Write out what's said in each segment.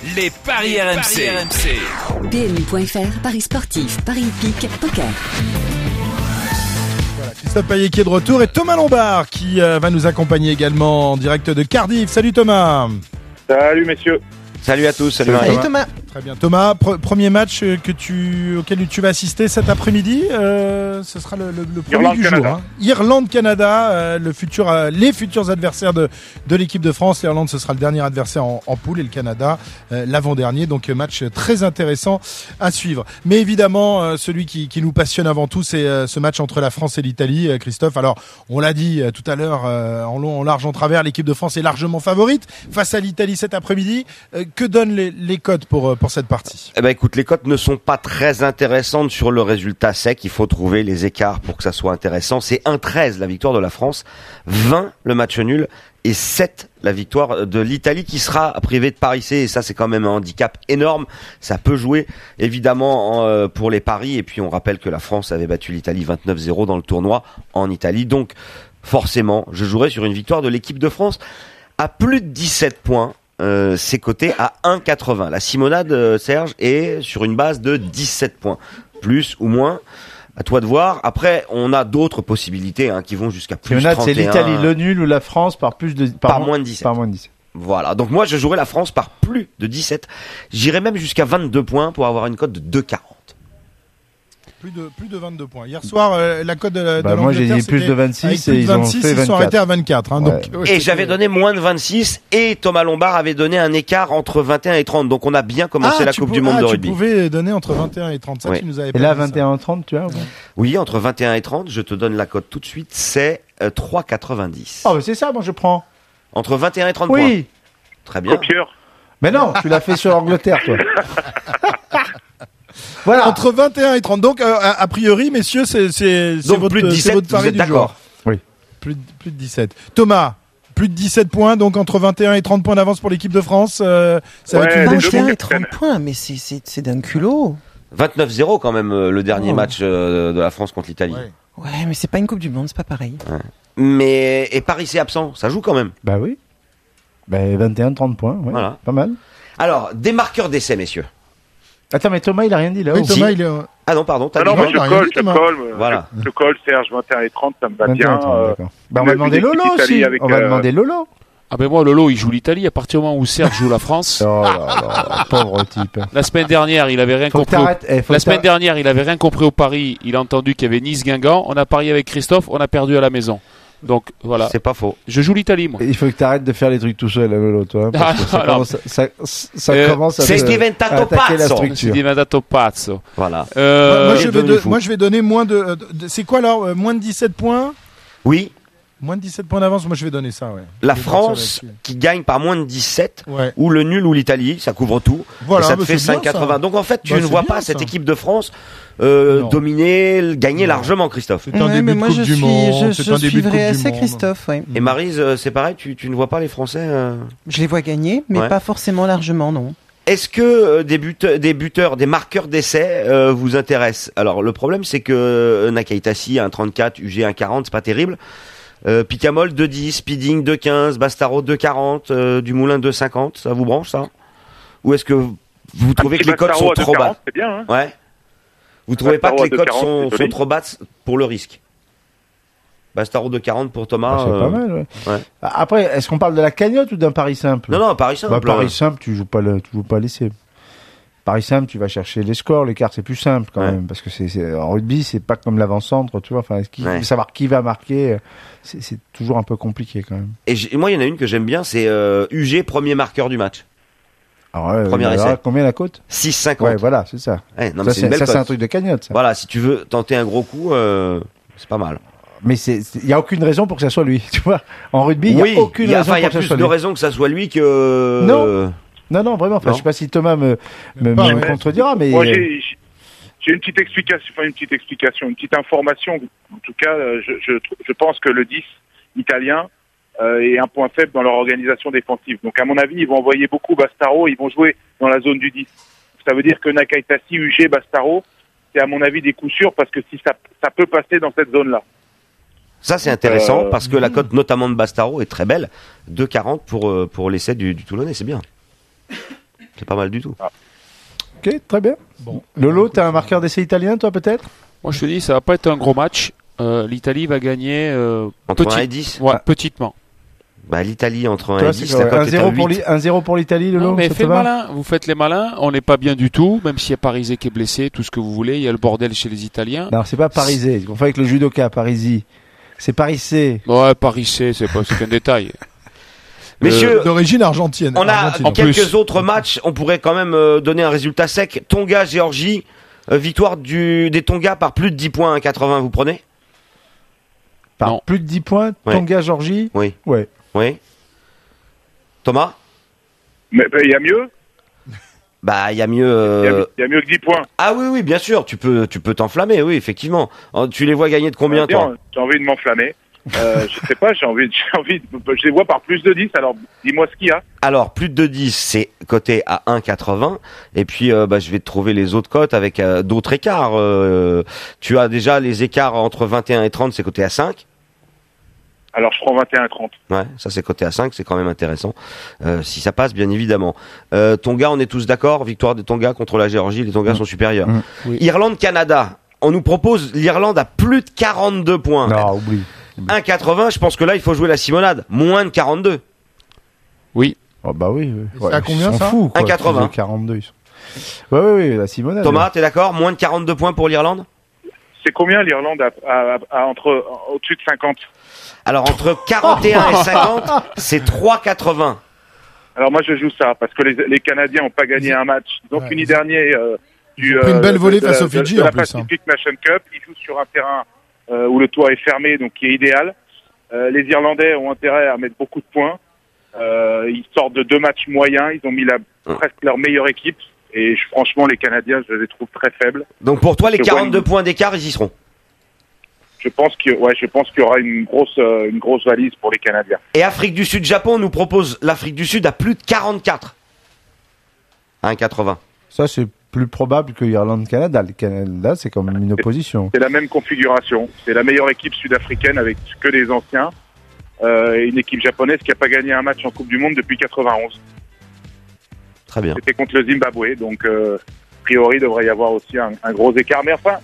les paris RMC. PMU.fr, paris sportif, paris hippique, poker. Voilà, Christophe Payet qui est de retour et Thomas Lombard qui va nous accompagner également en direct de Cardiff. Salut Thomas. Salut messieurs. Salut à tous, salut Thomas. Très bien. Thomas, premier match auquel tu vas assister cet après-midi, ce sera le premier du jour. Hein. Irlande-Canada, les futurs adversaires de l'équipe de France. L'Irlande, ce sera le dernier adversaire en poule et le Canada, l'avant-dernier. Donc match très intéressant à suivre. Mais évidemment, celui qui nous passionne avant tout, c'est ce match entre la France et l'Italie, Christophe. Alors, on l'a dit tout à l'heure, en long, en large, en travers, l'équipe de France est largement favorite face à l'Italie cet après-midi. Que donnent les cotes pour cette partie? Eh ben écoute, les cotes ne sont pas très intéressantes sur le résultat sec. Il faut trouver les écarts pour que ça soit intéressant. C'est 1,13 la victoire de la France, 20 le match nul et 7 la victoire de l'Italie qui sera privée de Paris C. Et ça, c'est quand même un handicap énorme. Ça peut jouer évidemment pour les paris. Et puis on rappelle que la France avait battu l'Italie 29-0 dans le tournoi en Italie. Donc forcément, je jouerai sur une victoire de l'équipe de France à plus de 17 points. C'est coté à 1,80. La Simonade, Serge, est sur une base de 17 points. Plus ou moins, à toi de voir. Après, on a d'autres possibilités qui vont jusqu'à plus de 31. C'est l'Italie, le nul ou la France par moins de 17. Par moins de 17. Voilà. Donc moi, je jouerai la France par plus de 17. J'irai même jusqu'à 22 points pour avoir une cote de 2,40. Plus de 22 points. Hier soir, la cote de l'Angleterre, moi j'ai dit plus de 26 et ils ont fait 24. Ils sont arrêtés à 24. Ouais. Donc, et j'avais donné moins de 26 et Thomas Lombard avait donné un écart entre 21 et 30. Donc on a bien commencé la Coupe du Monde de rugby. Tu pouvais donner entre 21 et 30. Ça, tu nous avais pas et là, dit 21 et 30, tu vois? Oui, entre 21 et 30, je te donne la cote tout de suite, c'est 3,90. Oh, c'est ça, moi je prends. Entre 21 et 30 points. Oui. Très bien. Copieur. Mais non, tu l'as fait sur l'Angleterre, toi. Voilà. Entre 21 et 30. Donc, a priori, messieurs, c'est plus de 17, votre pari vous êtes du d'accord? jour. Oui. Plus de 17. Thomas, plus de 17 points, donc entre 21 et 30 points d'avance pour l'équipe de France. Ça va être une bonne 21 chose. et 30 points, mais c'est d'un culot. 29-0 quand même, le dernier match de la France contre l'Italie. Ouais, mais c'est pas une Coupe du Monde, c'est pas pareil. Ouais. Mais, et Paris c'est absent, ça joue quand même. Bah oui. Bah 21-30 points, ouais. Voilà. Pas mal. Alors, des marqueurs d'essai, messieurs. Attends, mais Thomas, il a rien dit là. Oui, Thomas, il est... Ah non, pardon, t'as Non, dit moi je colle. Voilà. Je colle, Serge, 21 et 30, ça me va 21 bien. 30, d'accord. Bah on va demander Lolo aussi. On va demander Lolo. Ah ben moi Lolo il joue l'Italie à partir du moment où Serge joue la France. Oh là là, pauvre type. La semaine dernière il avait rien compris. Semaine dernière il avait rien compris au pari. Il a entendu qu'il y avait Nice-Guingamp. On a parié avec Christophe, on a perdu à la maison. Donc voilà. C'est pas faux. Je joue l'Italie moi. Il faut que tu arrêtes de faire les trucs tout seul, Lolo, toi. Parce que ça commence à c'est diventato attaquer la pazzo. structure. C'est diventato pazzo. Voilà. Moi, je vais donner moins de c'est quoi alors moins de 17 points? Oui. Moins de 17 points d'avance, moi je vais donner ça, ouais. La France qui gagne par moins de 17, ouais. Ou le nul ou l'Italie, ça couvre tout. Voilà, et ça te fait 5,80. Donc en fait, tu ne vois pas cette équipe de France dominer, gagner largement, Christophe. C'est un début de Coupe du Monde. Je suivrai assez Christophe, oui. Et Maryse, c'est pareil, tu ne vois pas les Français Je les vois gagner, mais pas forcément largement, non. Est-ce que des marqueurs d'essai vous intéressent? Alors le problème, c'est que Nakaitasi a un 34, UG un 40, c'est pas terrible. Picamol 2,10, Speeding 2,15, Bastaro 2,40, Dumoulin 2,50, ça vous branche ça? Ou est-ce que vous trouvez que les cotes sont trop basses? C'est bien, hein. Ouais. Vous trouvez pas que les cotes sont trop basses pour le risque? Bastaro 2,40 pour Thomas. C'est pas mal, ouais. Après, est-ce qu'on parle de la cagnotte ou d'un pari simple? Non, pari simple. Pari simple, tu joues pas l'essai. Pari simple, tu vas chercher les scores, les cartes, c'est plus simple quand même, parce que en rugby, c'est pas comme l'avant-centre, tu vois. Enfin, savoir qui va marquer, c'est toujours un peu compliqué quand même. Et moi, il y en a une que j'aime bien, c'est UG premier marqueur du match. Alors, premier essai. Combien la cote? 6,50. Ouais, voilà, c'est ça. Ouais, non, ça, mais c'est une belle cote. C'est un truc de cagnotte. Ça. Voilà, si tu veux tenter un gros coup, c'est pas mal. Mais il y a aucune raison pour que ça soit lui, tu vois. En rugby, il y a aucune raison pour que ça soit lui. Il y a plus de raisons que ça soit lui que. Non, vraiment. Enfin, je sais pas si Thomas me contredira, mais. Moi, j'ai une petite explication, une petite information. En tout cas, je pense que le 10 italien est un point faible dans leur organisation défensive. Donc, à mon avis, ils vont envoyer beaucoup Bastaro, ils vont jouer dans la zone du 10. Ça veut dire que Nakaitasi, UG, Bastaro, c'est à mon avis des coups sûrs parce que si ça peut passer dans cette zone-là. Ça, c'est intéressant parce que la cote, notamment de Bastaro, est très belle. 2,40 pour l'essai du Toulonnais, c'est bien. C'est pas mal du tout. Ok, très bien. Bon. Lolo, t'as un marqueur d'essai italien, toi, peut-être? Moi, je te dis, ça va pas être un gros match. L'Italie va gagner entre 1 et 10. Ouais, petitement. Bah, l'Italie entre 1 et 10, 1-0 pour l'Italie, Lolo. Non, mais faites le malin. Vous faites les malins. On n'est pas bien du tout, même s'il y a Parisé qui est blessé, tout ce que vous voulez. Il y a le bordel chez les Italiens. Non, c'est pas Parisé. On fait avec le judoka, Parisi. C'est Parisé. Ouais, Parisé, c'est qu'un détail. Messieurs, d'origine argentine. On a quelques autres matchs. On pourrait quand même donner un résultat sec. Tonga, Géorgie. Victoire des Tonga par plus de 10 points, 1,80. Vous prenez? Par plus de 10 points, Tonga, Géorgie? Oui. Ouais. Oui. Thomas? Mais il y a mieux? Bah, il y a mieux. Il y a mieux que 10 points. Ah oui, bien sûr. Tu peux t'enflammer, oui, effectivement. Tu les vois gagner de combien, toi? J'ai envie de m'enflammer. Je sais pas, je les vois par plus de 10, alors dis-moi ce qu'il y a. Alors, plus de 10, c'est coté à 1,80. Et puis, je vais te trouver les autres cotes avec d'autres écarts. Tu as déjà les écarts entre 21 et 30, c'est coté à 5. Alors, je prends 21-30. Ouais, ça c'est coté à 5, c'est quand même intéressant. Si ça passe, bien évidemment. Tonga, on est tous d'accord. Victoire des Tonga contre la Géorgie, les Tonga sont supérieurs. Oui. Irlande-Canada, on nous propose l'Irlande à plus de 42 points. Non, oublie. 1,80, je pense que là, il faut jouer la simonade. Moins de 42. Oui. Oh bah oui. C'est à combien, ça? 1,80. 42. Oui, la simonade. Thomas, t'es d'accord? Moins de 42 points pour l'Irlande? C'est combien l'Irlande au-dessus de 50? Alors, entre 41 et 50, c'est 3,80. Alors moi, je joue ça, parce que les Canadiens n'ont pas gagné un match. Ils ont fini dernier ils ont pris une belle volée face aux Fidji, de en la plus. Pacific Nation Cup. Ils jouent sur un terrain où le toit est fermé, donc qui est idéal. Les Irlandais ont intérêt à mettre beaucoup de points. Ils sortent de 2 matchs moyens. Ils ont mis presque leur meilleure équipe. Et franchement, les Canadiens, je les trouve très faibles. Donc pour toi, les 42 points d'écart, ils y seront? Je pense qu'il y aura une grosse valise pour les Canadiens. Et Afrique du Sud, Japon, on nous propose l'Afrique du Sud à plus de 44. 1,80. Ça, c'est plus probable que Irlande-Canada. Le Canada, c'est comme une opposition. C'est la même configuration. C'est la meilleure équipe sud-africaine avec que des anciens. Et une équipe japonaise qui n'a pas gagné un match en Coupe du Monde depuis 91. Très bien. C'était contre le Zimbabwe. Donc, a priori, il devrait y avoir aussi un gros écart. Mais enfin,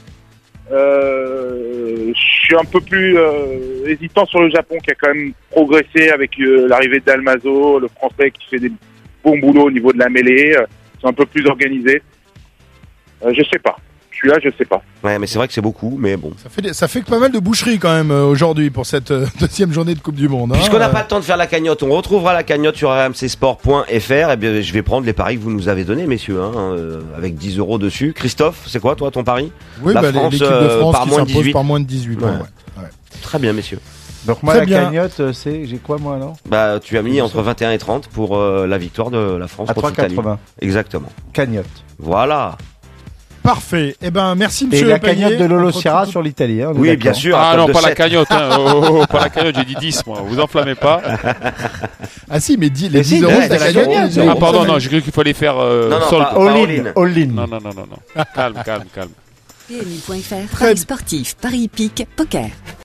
je suis un peu plus hésitant sur le Japon qui a quand même progressé avec l'arrivée d'Almazo, le Français qui fait des bons boulots au niveau de la mêlée. Ils sont un peu plus organisés. Je sais pas. Je suis là, je sais pas. Ouais, mais c'est vrai que c'est beaucoup, mais bon. Ça fait pas mal de boucheries quand même aujourd'hui pour cette deuxième journée de Coupe du Monde. Puisqu'on n'a pas le temps de faire la cagnotte, on retrouvera la cagnotte sur rmcsport.fr. Et bien, je vais prendre les paris que vous nous avez donnés, messieurs, avec 10 € dessus. Christophe, c'est quoi, toi, ton pari? Oui, l'équipe de France par qui moins de s'impose 18. par moins de 18. Ouais. Très bien, messieurs. Donc moi, Très la bien. cagnotte, j'ai quoi, moi, alors? Bah, tu as mis entre 21 et 30 pour la victoire de la France à contre l'Italie. 3,80. Exactement. Cagnotte. Voilà. Parfait. Eh ben, merci, Et monsieur la Payet. cagnotte de Lolo Sierra sur l'Italie. Hein, Oui, bien sûr. Ah à non, top pas de la 7. cagnotte. Pas la cagnotte, j'ai dit 10, moi. Vous enflammez pas. Ah si, mais les 10 si, euros, ouais, c'est la c'est la cagnotte. cagnotte. les euros. Ah pardon, non, j'ai cru qu'il fallait faire Non, solde. pas All-in. All-in. Non. Calme. PMU.fr, Paris sportif, Paris hippique, poker.